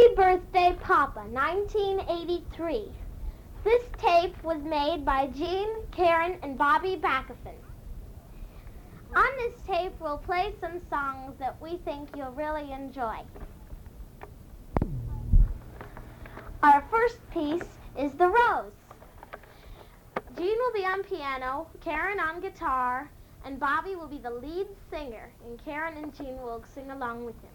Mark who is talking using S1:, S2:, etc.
S1: Happy Birthday, Papa, 1983. This tape was made by Jean, Karen, and Bobby Backofen. On this tape, we'll play some songs that we think you'll really enjoy. Our first piece is The Rose. Jean will be on piano, Karen on guitar, and Bobby will be the lead singer, and Karen and Jean will sing along with him.